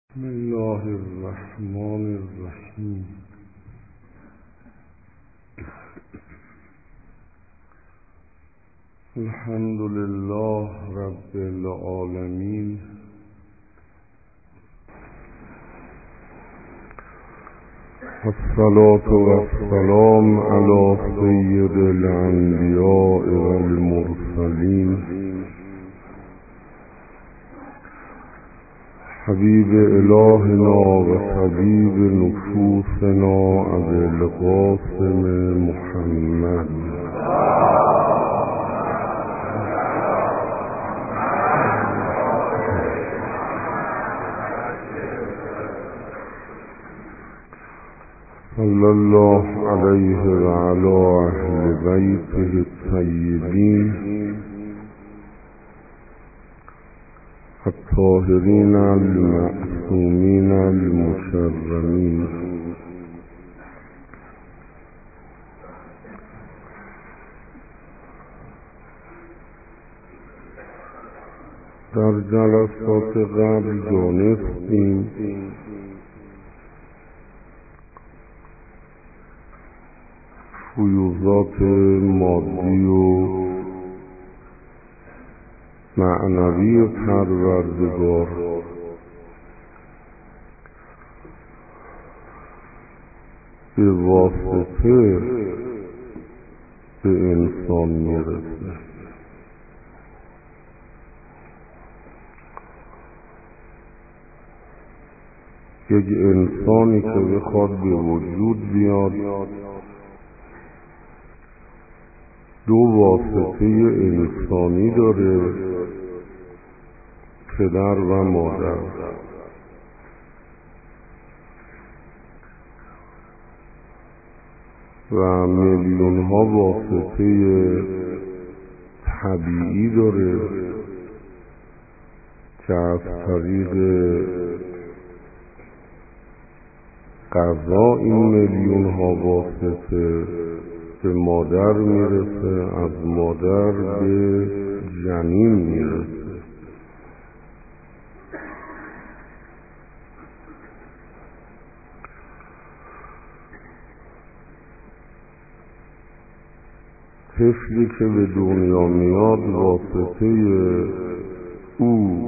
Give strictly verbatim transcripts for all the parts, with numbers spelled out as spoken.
بسم الله الرحمن الرحیم. الحمد لله رب العالمین، الصلاة والسلام علی سید الانبیاء والمرسلین، حبیب الهنا و طبیب نفوسنا ابی القاسم محمد صلی الله علیه و علی اهل بیته الطیبین الطاهرین المعصومین المکرمین. در جلسات قبل دانستیم فیوضات مادی و معنوی پروردگار به واسطه به انسان میرسه. یک انسانی که بخواد به وجود بیاد دو واسطه انسانی داره، پدر و مادر. و میلیون ها واسطه طبیعی داره که از طریق غذا این میلیون ها واسطه به مادر میرسه، از مادر به جنین میرسه. طفلی که به دنیا میاد واسطه او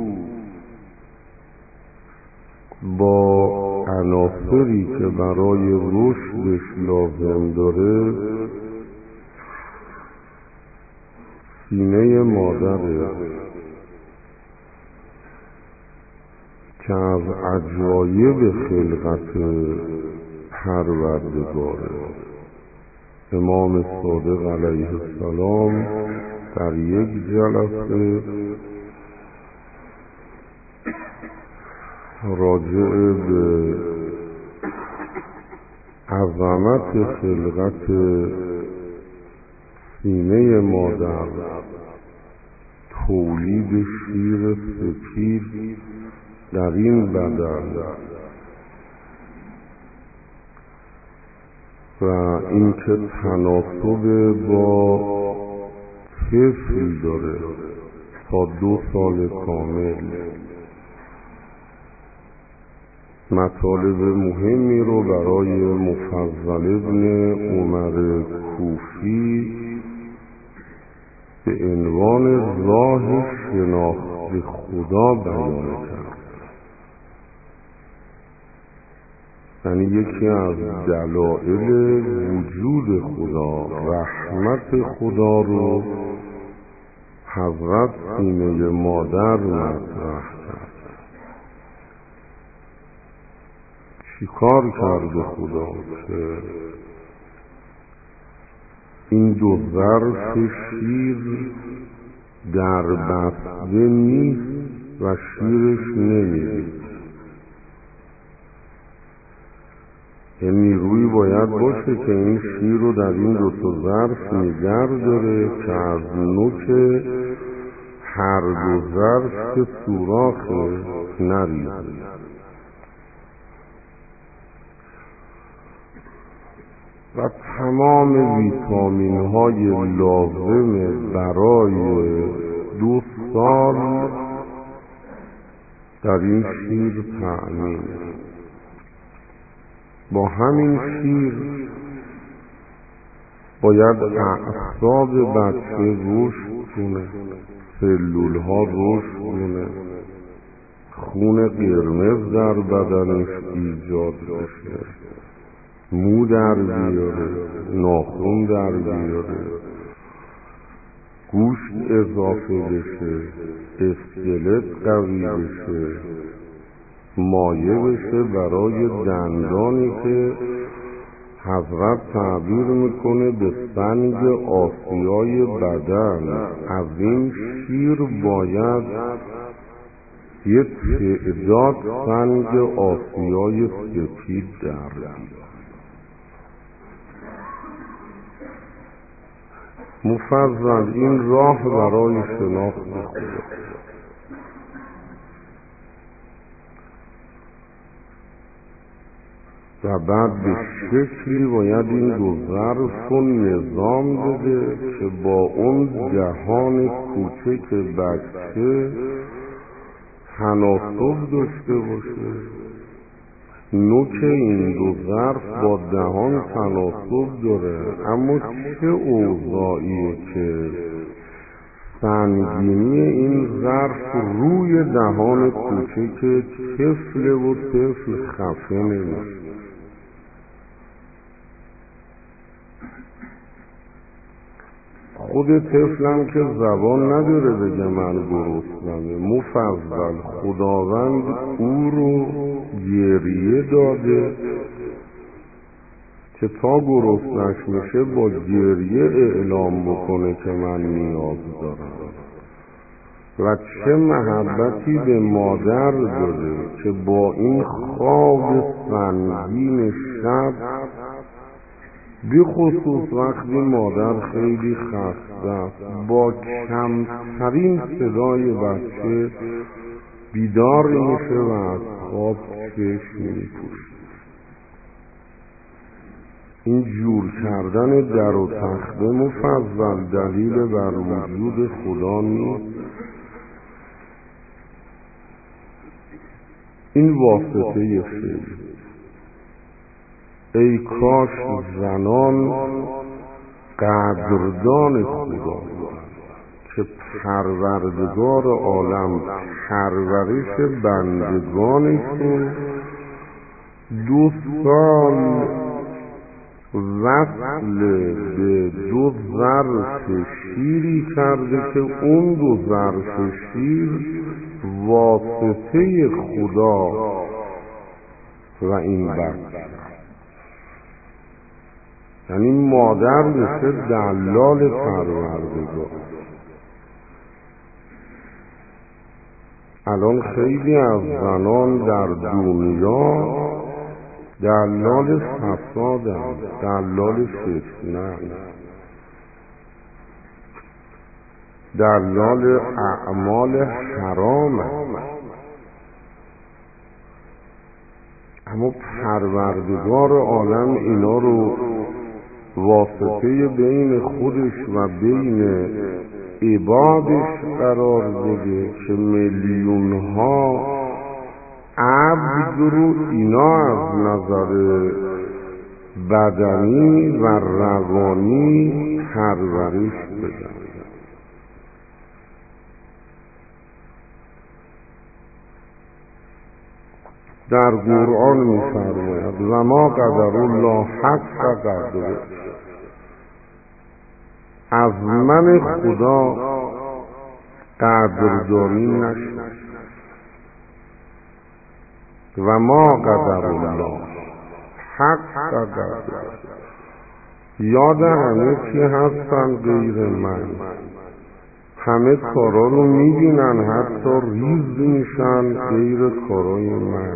با عناصری که برای رشدش لازم داره سینه مادره که از عجایب خلقت پروردگاره. امام صادق علیه السلام در یک جلسه راجع به عظمت خلقت سینه مادر، تولید شیر سپید در این بدن و اینکه تناسب با طفل داره تا دو سال کامل مطالب مهمی رو برای مفضل ابن عمر کوفی به عنوان راه شناخت خدا بیان کرد. یعنی یکی از دلایل وجود خدا، رحمت خدا رو حضرت سینه مادر مطرح کرد. چی کار کرده خدا که این دو ظرف شیر در بسته نیست و شیرش نمیرید؟ این نیروی باید باشه که این شیر رو در این دو تا ظرف نگه داره که از نوک هر دو ظرف که سوراخه نریزه. و تمام ویتامین های لازم برای دو سال در این شیر تأمین. با همین شیر باید اعصاب بچه رشد کنه، سلول ها رشد کنه، خون قرمز در بدنش ایجاد بشه، مو در بیاره، ناخن در بیاره، گوشت اضافه بشه، اسکلت قوی بشه، مایه بشه برای دندانی که حضرت تعبیر میکنه به سنگ آسیای بدن. از این شیر باید یه تعداد سنگ آسیای سپید در بیاد. مفضل این راه برای شناخت خدا. و بعد به شکلی باید این دو ظرف رو نظام بده که با اون دهان کوچک بچه تناسب داشته باشه. نوک این دو ظرف با دهان تناسب داره، اما چه اوضاعیه که سنگینی این ظرف روی دهان کوچک طفل و طفل خفه نمیشه. خود طفلم که زبان نداره بگه من گرسنمه، مفضل خداوند او رو گریه داده که تا گرسنش میشه با گریه اعلام بکنه که من نیاز دارم. و چه محبتی به مادر داره که با این خواب سنگین شب، بی خصوص وقتی مادر خیلی خسته است، با کمترین صدای بچه بیدار میشه و از خواب چشم میپوشه. این جور کردن در و تخته مفضل دلیل بر وجود خدا نیست. این واسطه فعل. ای کاش زنان قدردان خدا که پروردگار عالم پرورش بندگانش رو دو سال وصل به دو ظرف شیری کرده که اون دو ظرف شیر واسطه خدا و این بچه، یعنی مادر میشه دلال پروردگار. الان خیلی از زنان در دنیا دلال فسادند، دلال فتنه، دلال اعمال حرام. اما پروردگار عالم اینا رو واسطه بین خودش و بین عبادش قرار بده که میلیون ها عبد رو اینا از نظر بدنی و روانی پرورش بدن. در قرآن می‌فرماید و ما قدر الله حق قدره، از من خدا قدردانی نشد. و ما قدر الله حق قدره، یاد همه چی هستن غیر من، همه کارا رو میبینن، حتی ریز میشن غیر کارای من،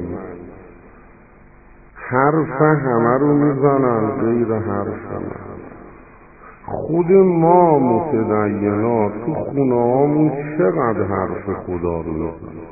حرف همه رو میزنن غیر حرف من. خود ما متدینات تو خونه هامون چقدر حرف خدا رو میزنن،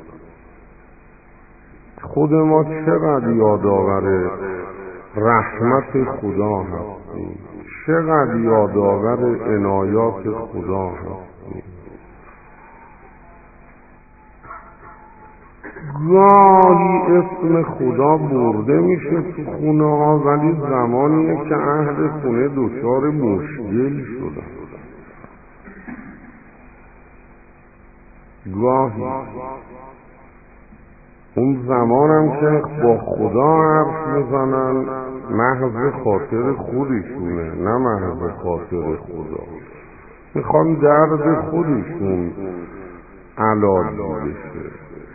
خود ما چقدر یادآور رحمت خدا هستیم، چقدر یادآور عنایات خدا هستیم. گاهی اسم خدا برده میشه تو خونه ها، ولی زمانیه که اهل خونه دچار مشکل شدن. گاهی اون زمانم که با خدا حرف میزنن محض خاطر خودشونه، نه محض خاطر خدا. میخوان درد خودشون علاج بشه.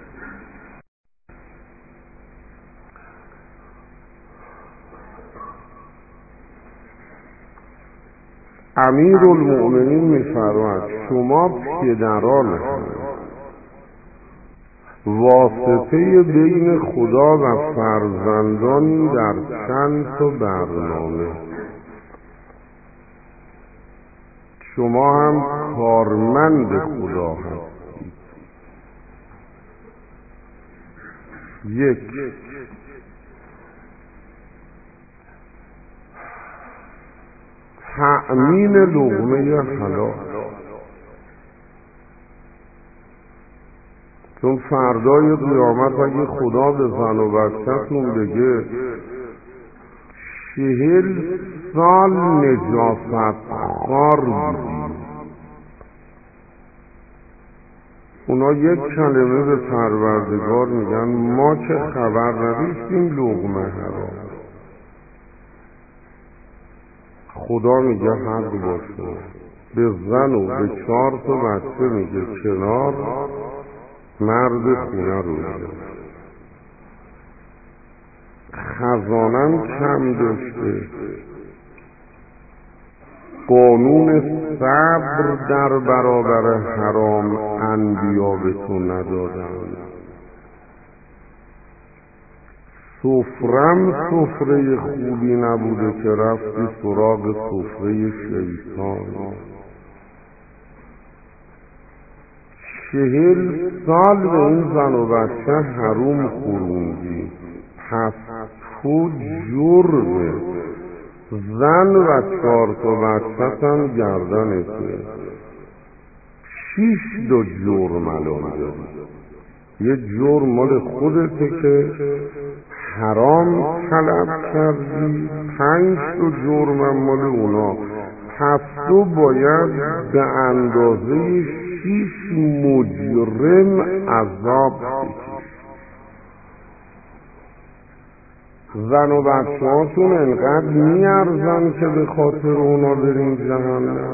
امیر المؤمنین میفرماید شما پدران هستید، واسطه بین خدا و فرزندانی در چند تا برنامه. شما هم کارمند خدا هستید. یک، تأمین لقمه حلال، چون فردای قیامت اگه خدا به زن و بچه‌تون بگه چهل سال نجاست خوار بودی، اونا یک کلمه به پروردگار میگن ما که خبر نداشتیم لقمه حرام. خدا میگه حق باشه، به زن و به چهار تا بچه میگه کنار، مرد خونه رو میگه. خزانم کم داشته، قانون صبر در برابر حرام انبیا به تو ندادن. سفرم سفره خوبی نبوده که رفتی سراغ سفره شیطان. چهل سال به این زن و بچه حروم خوروندی، پس تو جرمه، زن و چهار تا بچه‌تم گردنته، شیش دو جرم الان داری. یه جرم مال خودته که حرام طلب کردی، پنج تا جرمم مال اونا، پس تو باید به اندازه شیش مجرم عذاب بکشی. زن و بچه هاتون انقدر میارزن که به خاطر اونا برین جهنم؟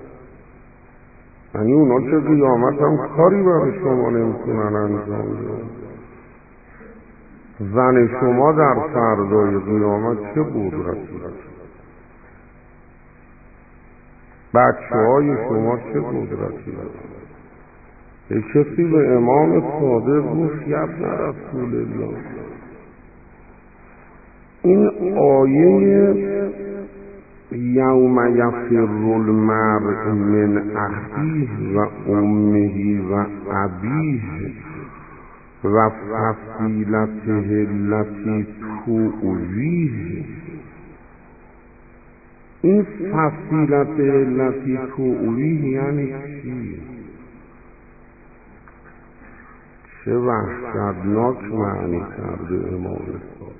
یعنی اونا چه قیامت هم کاری برای شما نمیتونن انجام بدن. زن شما در فردای قیامت چه قدرتی داره؟ بچه های شما چه قدرتی داره؟ یک کسی به امام صادق گفت یا ابن رسول الله، این آیه یوم یفر المرء من اخیه و امه و ابیه و فصیلته التی تؤویه، این فصیلته التی تؤویه یعنی چی؟ چه وحشتناک معنی کرده امام صادق.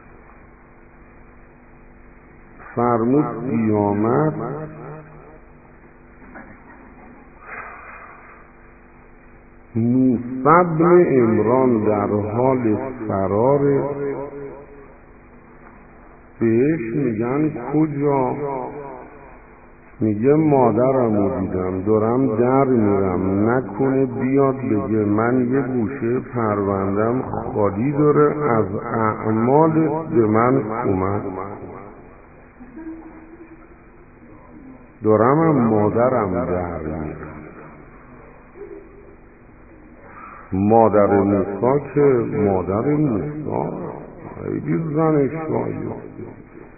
فرمود قیامت موسی بن عمران در حال فراره، بهش میگن کجا؟ میگه مادرمو دیدم دارم در میرم، نکنه بیاد بگه من یه گوشه پروندم خالی داره، از اعمالت به من کمک. دارم هم مادرم در میرم. مادر موسی که مادر موسی خیلی زن شایسته،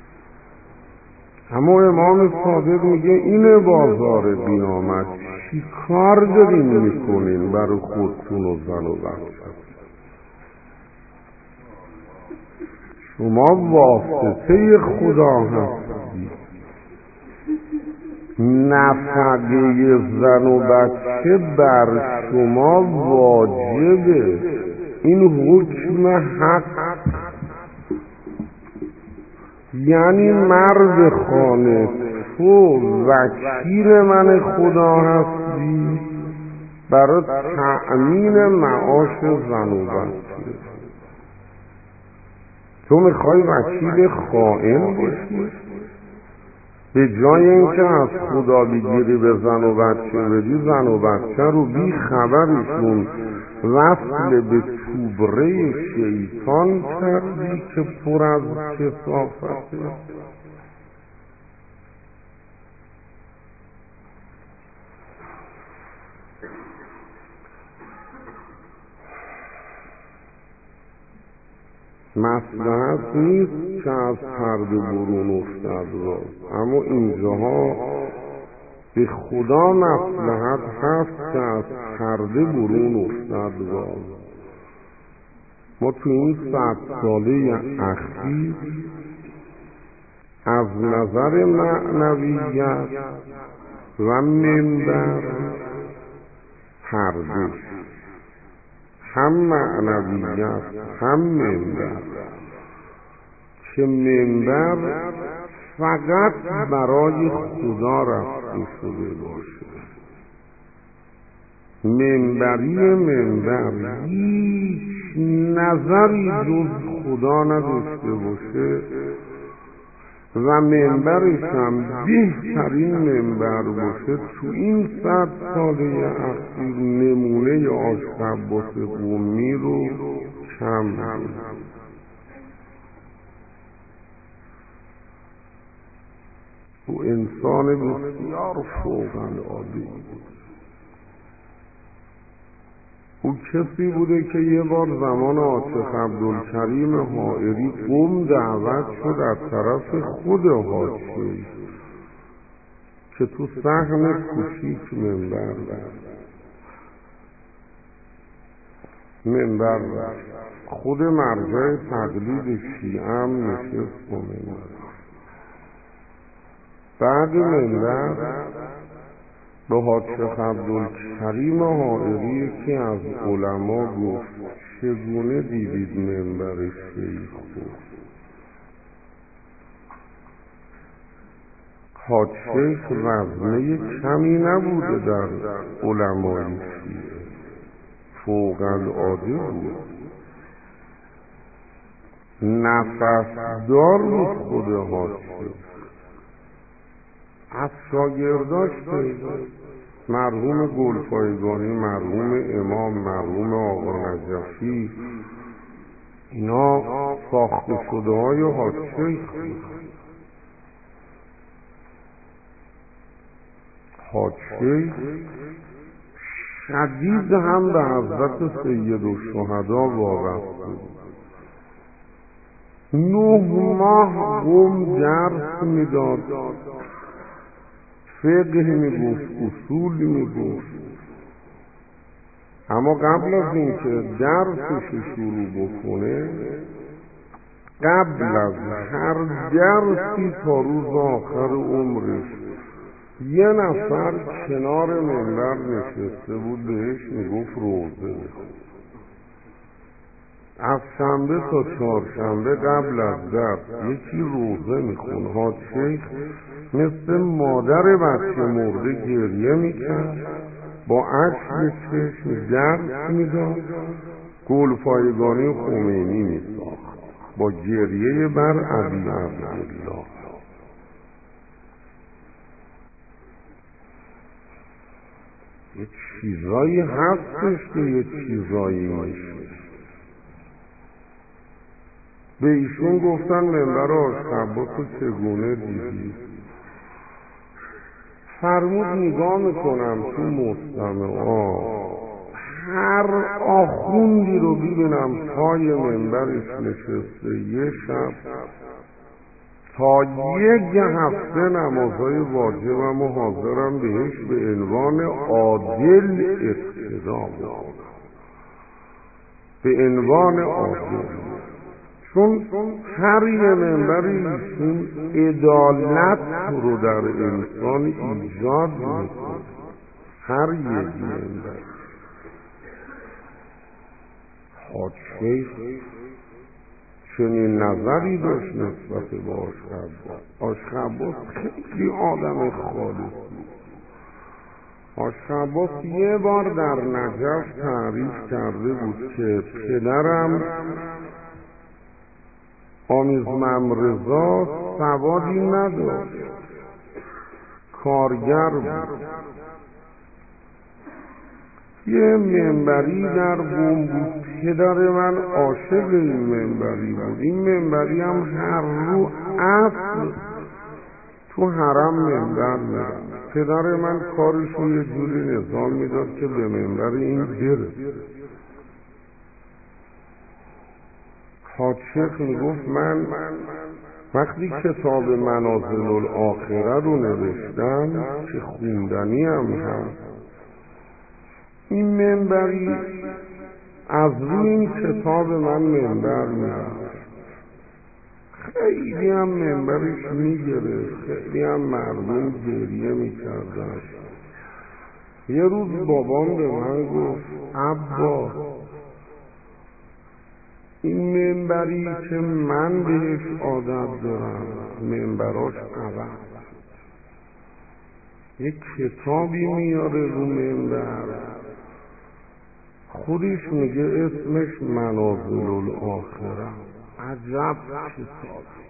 اما امام صادق میگه اینه بازار قیامت، چی کار دارین میکنین برای خودتون و زن و بچه؟ شما واسطه خدا هستید، نفقه زن و بچه بر شما واجبه. این حکم حق یعنی مرد خانه تو وکیل من خدا هستی برای تأمین معاش زن و بچه. تو میخوای وکیل خائن باشی؟ به جای اینکه از خدا بگیری به زن و بچه بدی، زن و بچه رو بی خبرشون وصل به توبره شیطان کردی که پر از کثافته. مصلحت نیست که از پرده برون افتد راز، اما اینجاها به خدا مصلحت هست که از پرده برون افتد راز. ما تو این صد ساله اخیر از نظر معنویت و منبر پرده، هم معنویت هم منبر، که منبر فقط برای خدا رفته شده باشه. منبری منبر هیچ نظری جز خدا نداشته باشه و منبرش هم بهترین منبر باشه. تو این صد ساله اخیر نمونه آشق عباس قمی رو کم بود. او انسان بسیار فوق‌العاده بود. او کسی بوده که یه بار زمان عاشق عبدالکریم حائری قم دعوت شد از طرف خود حاجی که تو صحن کوچیک منبر رفت. منبر رفت خود مرجع تقلید شیعه هم نشست و منبر. بعد منبر به حاجی عبدالکریم حائری یکی از علما گفت چگونه دیدید منبر شیخ بود؟ حاج شیخ وزنه کمی نبوده در علمای شیعه، فوق‌العاده بود، نفسدار بود خود حاج شیخ. از شاگرداش مرحوم گلپایگانی، مرحوم امام، مرحوم آقا نجفی، اینا ساخته شده های حاج شیخ. حاج شیخ شدید هم به حضرت سید الشهدا وابسته بود. نه ماه قم درس میداد، فقه میگفت، اصول میگفت، اما قبل از اینکه درسش شروع بکنه، قبل از هر درسی تا روز آخر عمرش یه نفر کنار منبر نشسته بود، بهش میگفت روزه بخون. از شنبه تا چهارشنبه قبل از درس یکی روزه میخون. حاج شیخ مثل مادر بچه مرده گریه میکرد، با اشک چشم درس میداد، گلپایگانی خمینی میساخت با گریه بر ابی عبدالله. یه چیزایی هستش که یه چیزایی میشه. به ایشون گفتن منبر عاشق عباس رو چگونه دیدی؟ فرمود نگاه میکنم تو مستمعا هر آخوندی رو ببینم پای منبرش نشسته یه شب تا یک هفته نمازهای واجبم و حاضرم بهش به عنوان عادل اقتدا بکنم، به عنوان عادل. چون هر یه منبری ایشون عدالت رو در انسان ایجاد میکنه. هر یک منبر. حاج شیخ چنین نظری داشت نسبت به عاشق عباس. عاشق عباس خیلی آدم خالصی. عاشق عباس یه بار در نجف تعریف کرده بود که پدرم آمیزمم رضا سوادی نداشت، کارگر بود. یه منبری در بوم بود، پدر من عاشق این منبری بود. این منبری هم هر رو اصل تو حرم منبر میرم. پدر من کارشو یه جوری نظام میداد که به منبر این بره. حاج شیخ میگفت من وقتی کتاب منازل الاخره رو نوشتم که خوندنی هم هست، این منبری از روی این کتاب من منبر میرفت. خیلی هم منبرش میگرفت، خیلی هم مردم گریه میکردن. یه روز بابام به من گفت عباس این منبری که من بهش عادت دارم منبراش عوض، یک کتابی میاره رو منبر خودش میگه اسمش منازل الاخره. عجب کتابی.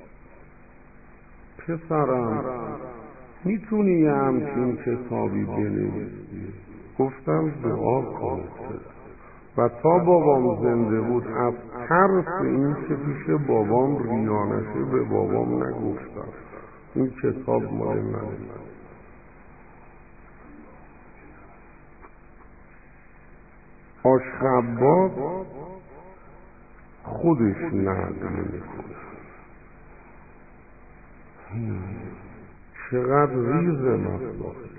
پسرم میتونی یه همچین کتابی بنویسی؟ گفتم دعا کن. و تا بابام زنده بود از ترس این که پیش بابام ریا نشه به بابام نگفتم این کتاب مال منه. عاشق عباس خودش نقل میکنه. چقدر ریز مصلحت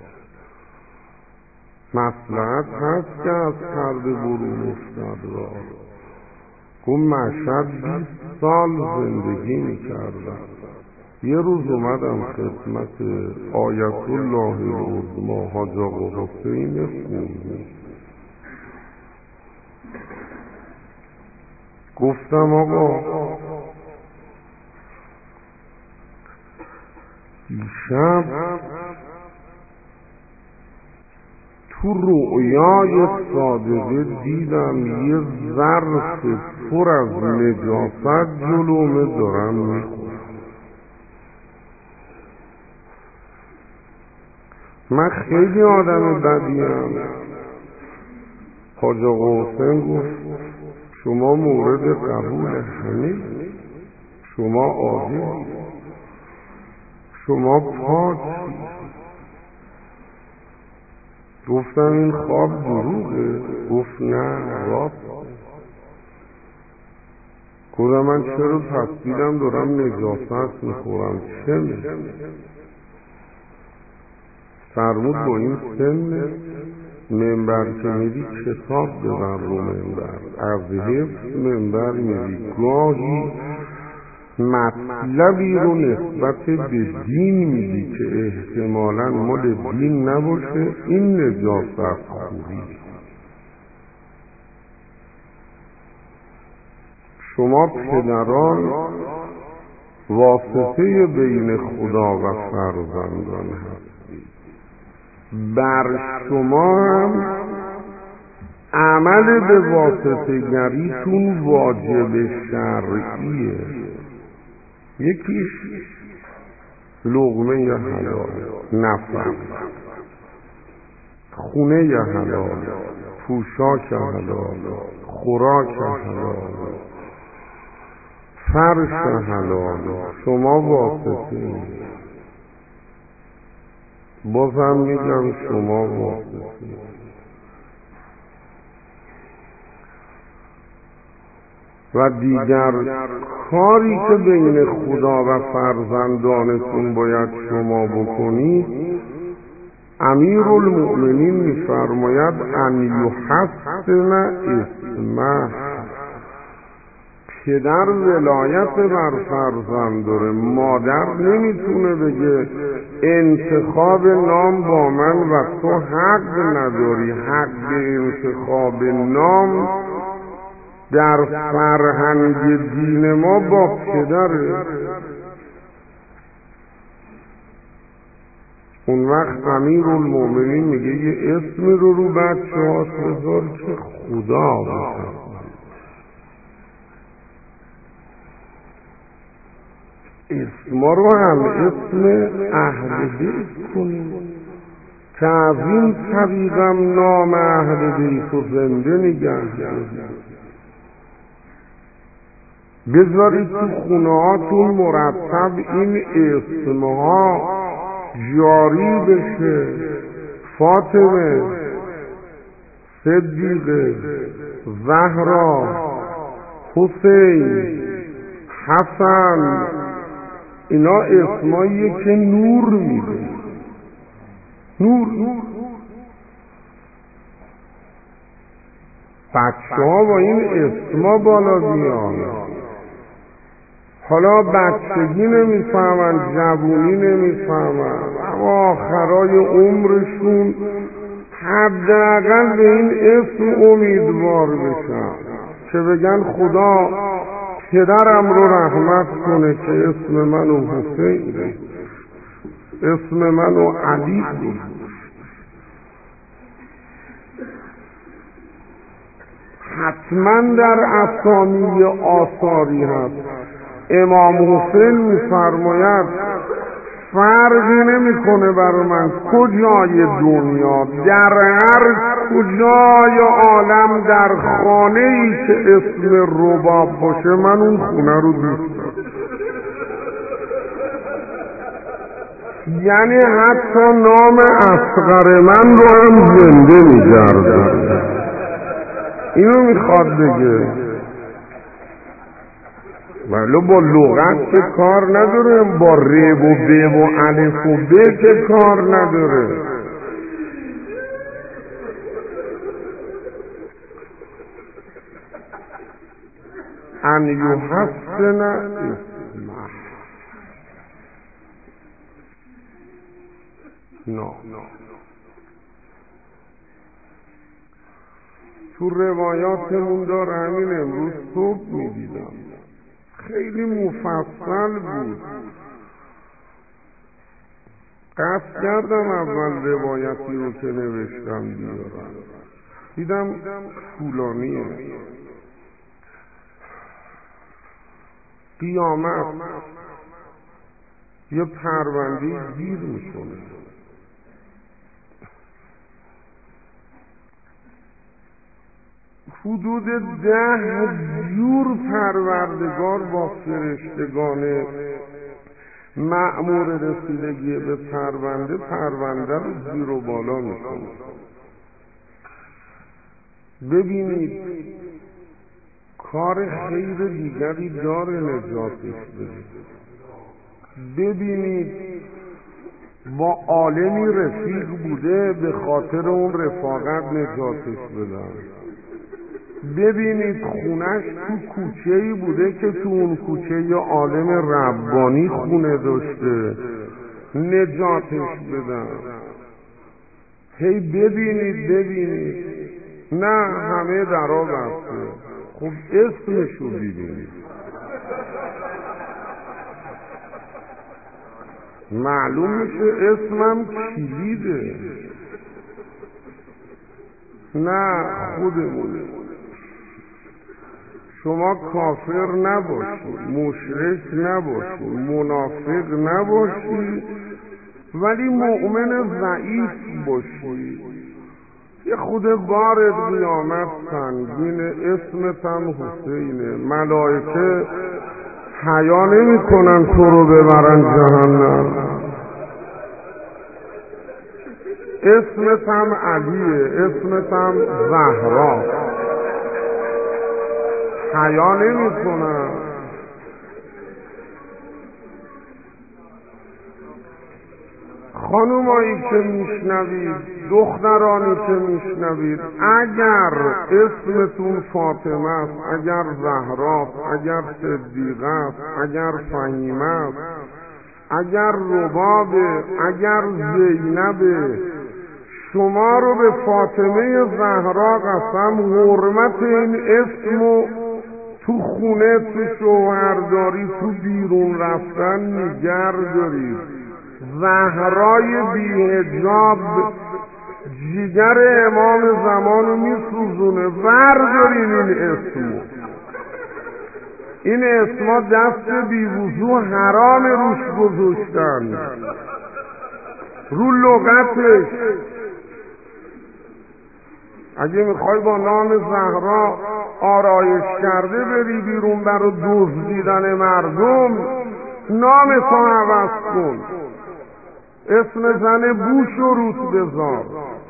مصلحت هست که از کرده برون افتاد را. اون مشهد بیست سال زندگی میکردم. یه روز اومدم خدمت آیت الله العظمی حاج آقا حسین خونی. گفتم آقا دیشب تو رؤیای صادقه دیدم یه ظرف پر از نجاست جلومه دارم میخورم. من خیلی آدم بدیم. حاج آقا حسین گفت شما مورد قبول همه، شما عادل، شما پاک. گفتم این خواب دروغه؟ گفت نه راست. گفتم من چرا پس دیدم دارم نجاست میخورم چه میشه؟ فرمود با این سن منبر که میری کتاب ببر رو منبر، از حفظ منبر میری، گاهی مطلبی رو نسبت به دین میگی که احتمالاً مال دین نباشه، این نجاست خوری. شما پدران واسطه بین خدا و فرزندان هستید. بر شما هم عمل به واسطه گریتون واجب شرعیه. یکیش لقمه حلال، نفس، خونه حلال، پوشاک حلال، خوراک حلال، فرش حلال. شما واسطه، بازم میگم شما واسطه. و دیگر کاری که بین خدا و فرزندانتون باید شما بکنید، امیرالمؤمنین میفرماید ان یحسن اسمه. پدر ولایت بر فرزند داره. مادر نمیتونه بگه انتخاب نام با من و تو حق نداری. حق انتخاب نام در فرهنگ دین ما با پدره. اون وقت امیرالمومنین میگه یه اسمی رو رو بچه هاش بذار که خدا بخواد. اسما رو هم اسم اهل بیت کنیم که از این طریقم نام اهل بیت و زنده نگه دارید. بذارید تو خونه هاتون مرتب این اسمها جاری بشه. فاطمه، صدیقه، زهرا، حسین، حسن، اینا اسماییه که نور میده. نور بچه ها با این اسما بالا بیان. حالا بچگی نمیفهمن، جوونی نمیفهمن، اما آخرای عمرشون حداقل به این اسم امیدوار بشن که بگن خدا پدرم رو رحمت کنه که اسم منو حسین، اسم منو علی. حتما در اسامی آثاری هست. امام حسین میفرماید فرقی نمیکنه برای من کجای دنیا، در هر کجای عالم در خانه ای که اسم رباب باشه من اون خونه رو دوست دارم. یعنی حتی نام اصغر من رو هم زنده میگرده. اینو میخواد بگه. ولی با لغت که کار نداره، با ر و ب و الف و ب که کار نداره. ان یحسن اسمه. نه تو روایاتمون داره. همین امروز صبح میدیدم خیلی مفصل بود. قصد کردم اول روایتی رو که نوشتم بیارم، دیدم طولانیه. قیامت یه پرونده گیر میکنه. حدود ده جور پروردگار با فرشتگان مأمور رسیدگی به پرونده پرونده رو زیر و بالا میکنه. ببینید کار خیر دیگری داره نجاتش بده. ببینید با عالمی رفیق بوده به خاطر اون رفاقت نجاتش بدن. ببینید خونش تو کوچه‌ای بوده که تو اون کوچه یه عالم ربانی خونه داشته نجاتش بدن. هی ببینید ببینید نه همه درا بسته. خب اسمشو ببینید، معلوم میشه اسمم کلیده. نه خودمونه. شما کافر نباشید، مشرک نباشید، منافق نباشید، ولی مؤمن ضعیف باشید. یه خود بار قیامت سنگین، اسمت هم حسینه. ملائکه حیا نمی کنن تو رو ببرن جهنم. اسمت هم علیه، اسمت هم زهرا، حیا نمی کنن. خانومایی که میشنوید، دخترانی که میشنوید، اگر اسمتون فاطمه است، اگر زهرا است، اگر صدیقه است، اگر فهیمه است، اگر ربابه، اگر زینبه، شما رو به فاطمه زهرا قسم حرمت این اسم و تو خونه تو شوهرداری تو بیرون رفتن نیگر دارید. زهرای بی‌حجاب جیگر امام زمانو میسوزونه. وردارین این اسمو، این اسما دست بیوضو حرام روش گذاشتن رو لغتش. اگه میخوای با نام زهرا آرایش کرده بری بیرون برای دزدیدن مردم، نام تو عوض کن، اسم زن بوش رو روت بذار.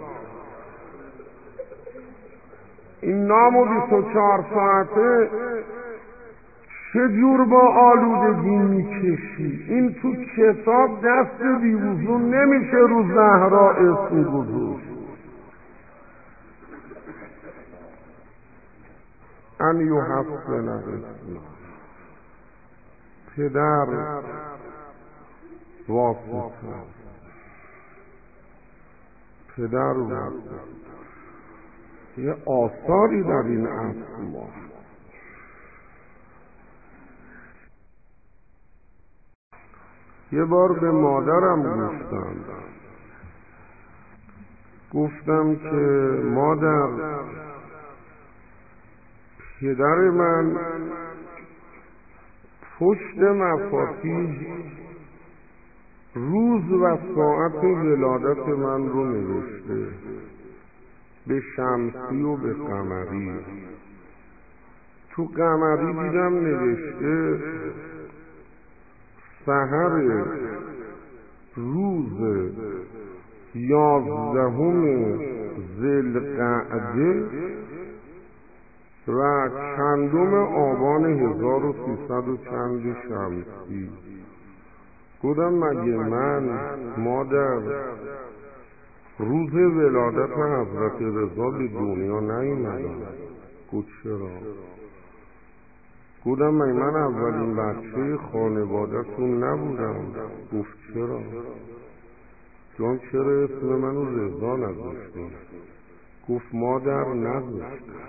این نامو بیست و چهار ساعته چه جور با آلودگی میکشی؟ این تو کتاب دست بیوضو نمیشه رو زهرا اسم گذاشت. ان یحسن اسم پدر واسطه، پدر واسطه. یه آثاری در این اسما. یه بار به مادرم گفتم گفتم که مادر، پدر من پشت مفاتیح روز و ساعت ولادت من رو نوشته، به شمسی و به قمری. تو قمری دیدم نوشته سحر روز یازدهم ذوالقعده و چندم آبان هزار و سیصد و چند شمسی. گفتم مگه من مادر روز ولادت حضرت رضا به دنیا نیومدم؟ گفت چرا؟ گفتم مگه من اولین بچه خانواده‌تون نبودم؟ گفت چرا؟ جان چرا اسم منو رضا نذاشتیم؟ گفت مادر نذاشتم.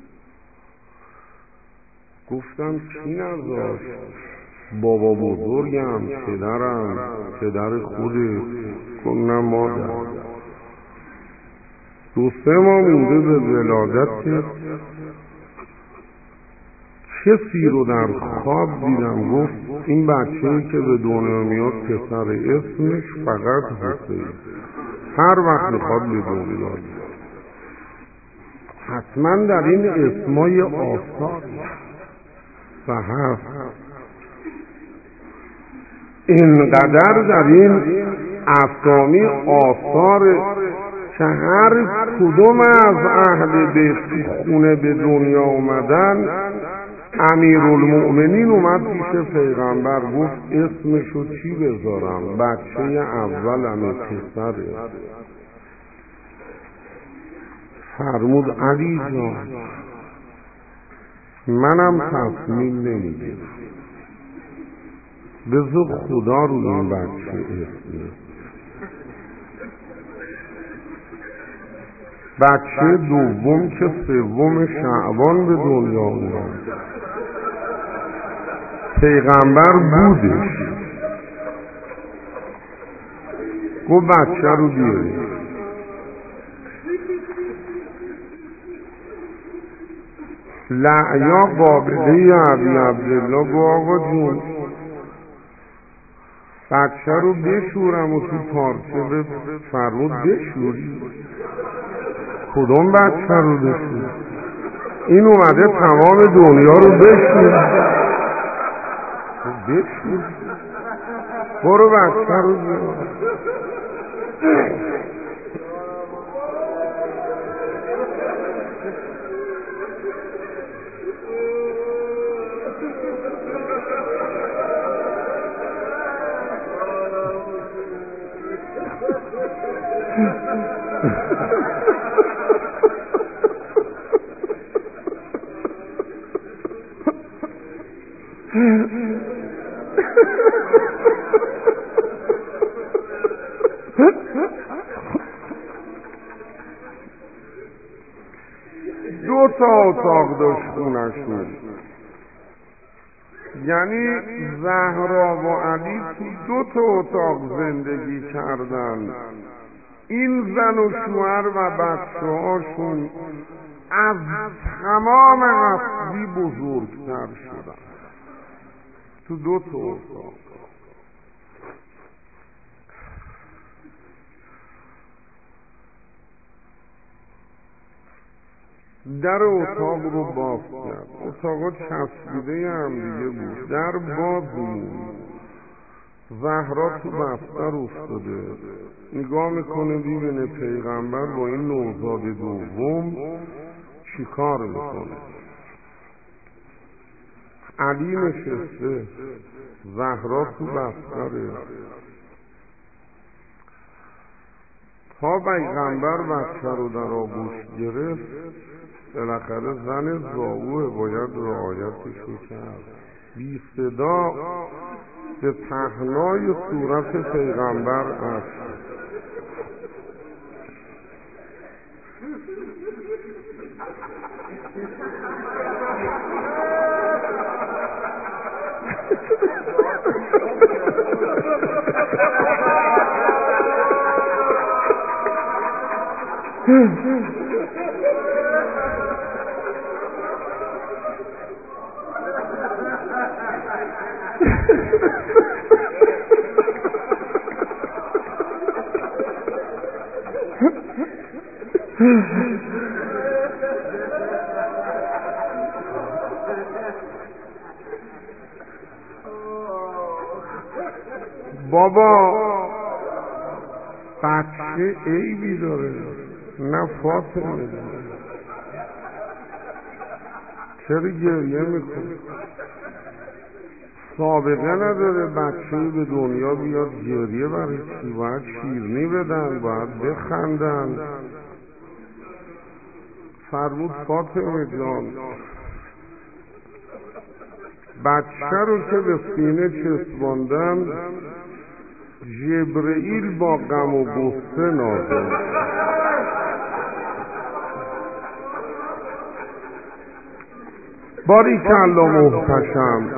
گفتم کی نذاشت؟ بابا بزرگم، پدرم، پدر خودت. گفت نه مادر. دو سه ماه مونده به ولادت کسی رو در خواب دیدم گفت این بچه‌ای که به دنیا میاد پسر، اسمش فقط حسین، هر وقت میخواد به دنیا بیاد. حتما در این اسمای آثار سحر اینقدر در این اسامی آثار که هر کدوم از اهل بیت خونه به دنیا اومدن. امیرالمؤمنین اومد پیش پیغمبر گفت اسمشو چی بذارم؟ بچه اولم پسره. فرمود علی جان منم تصمیم نمیگیرم، بذار خدا رو این بچه اسمه. بچه دوم که سوم شعبان به دنیا اومد، پیغمبر بودش. گفت بچه رو بیاری. لعیا قابله عبی عبدالله گفت آقا جون بچه رو بشورم و تو پارچه فرمود بشوری؟ کدوم بچه رو بشور؟ این اومده تمام دنیا رو بشور. بشور برو بچه رو بیار. دو تا اتاق داشت خونشون، یعنی زهرا و علی تو دو تا اتاق زندگی کردن. این زن و شوهر و بچه هاشون از تمام هستی بزرگتر شدن تو دو تا اتاق. در اتاق رو باز کرد. اتاقا چسبیده هم دیگه بود. در باز موند. زهرا تو بستر افتاده نگاه میکنه، میبینه پیغمبر با این نوزاد دوم چی کار میکنه. علی نشسته، زهرا تو بستره. تا پیغمبر بچه رو در آغوش گرفت، بالاخره زن زاوه باید رعایتش رو کرد. بی صدا به پهنای صورت پیغمبر است. بابا بچه عیبی داره؟ نه فاطمه جان، چرا گریه میکنه؟ سابقه نداره بچه به دنیا بیاد گریه برای چی؟ باید شیرینی بدن، باید بخندن. فرمود فاطمه جان بچه رو که به سینه چسباندن، جبرئیل با غم و غصه نازل. باریکالله محتشم.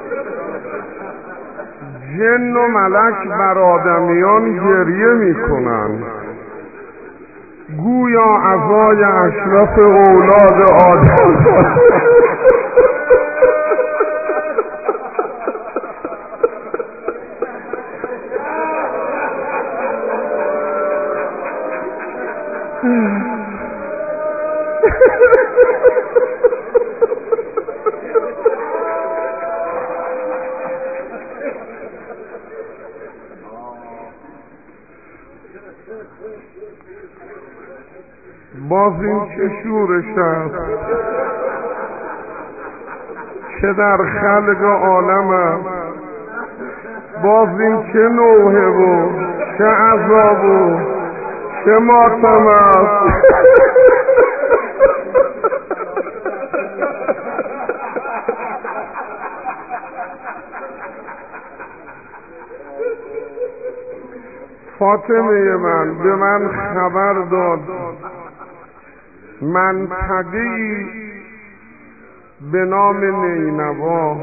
جن و ملک بر آدمیان گریه میکنن، گویا عزای اشرف اولاد آدم. باز این چه شورش است که در خلق عالم است. باز این چه نوحه و چه عذاب و چه ماتم است. فاطمه من به من خبر داد منطقه‌ای به نام نینوا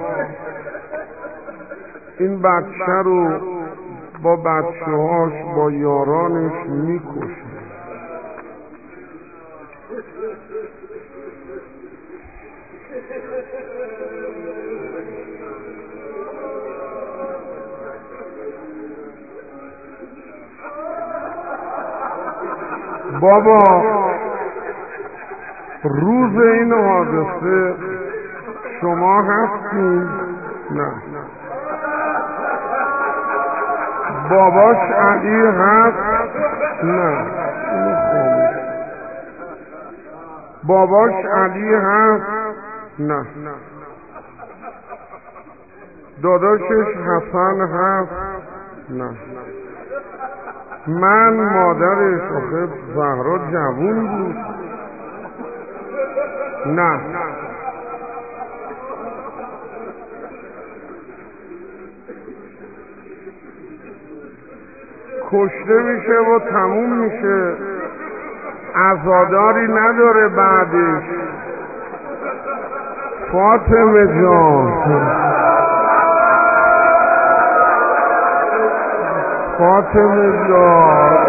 این بچه رو با بچه هاش با یارانش میکشه. بابا روز این حادثه شما هستین؟ نه. باباش علی هست؟ نه. باباش علی هست؟ نه. داداشش حسن هست؟ نه. من مادرش آخه زهرا جوون بود؟ نه. کشته میشه و تموم میشه، عزاداری نداره بعدش. فاطمه جان فاطمه جان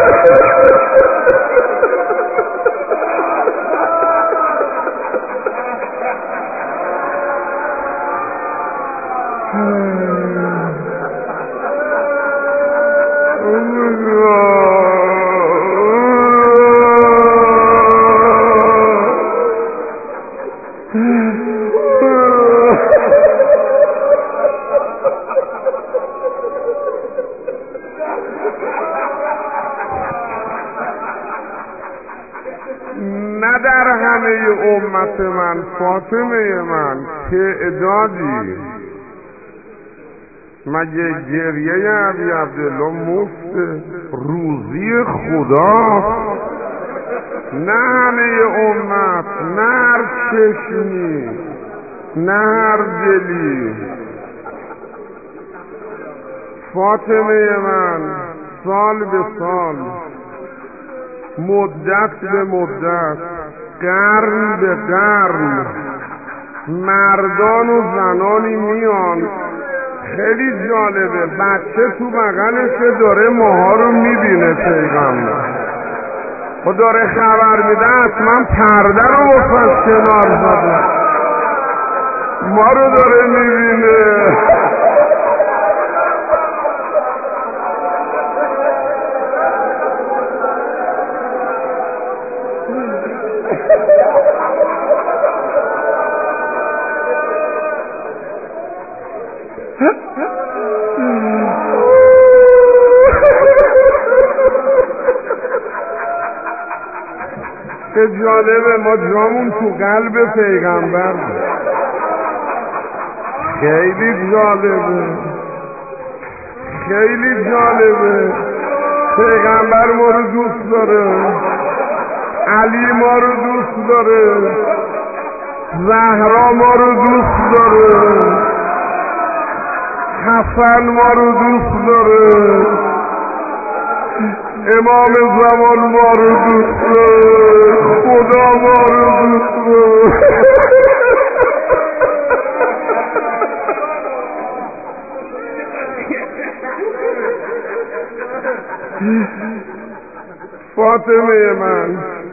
نه در همه امت من فاطمه من تعدادی مگه گریه ابی عبدالله مفت روزی خدا نه همه امت نه هر چشمی نه هر دلی فاطمه من سال به سال مدت به مدت قرن به قرن مردان و زنانی میان خیلی جالبه بچه تو بغلشه داره ماها رو میبینه پیغمبر و داره خبر میده اصلا پرده رو واسه کنار زده ما رو داره میبینه که جالبه ما جامون تو قلب پیغمبر خیلی جالبه خیلی جالبه پیغمبر ما رو دوست داره علی ما رو دوست داره زهرا ما رو دوست داره حسن ما رو دوست داره امام زمان ما رو دوست داره خدا ما رو دوست داره فاطمه من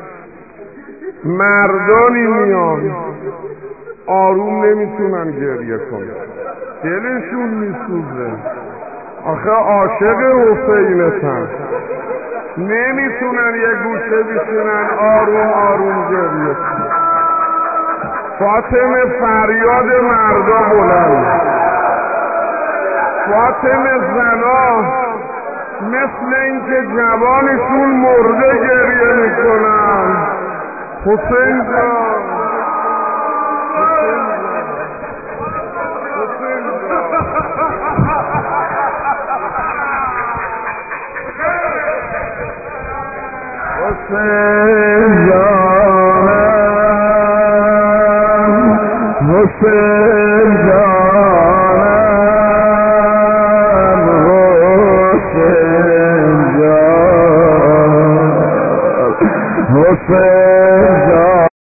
مردانی میان آروم نمیتونن گریه کنن دلشون میسوزه آخه عاشق حسینتن نمیتونن یه گوشه بشینن آروم آروم گریه کنن فاطمه فریاد مردا بلند فاطمه زنا مثل اینکه جوانشون مرده گریه میکنن حسین جان حسین جان حسین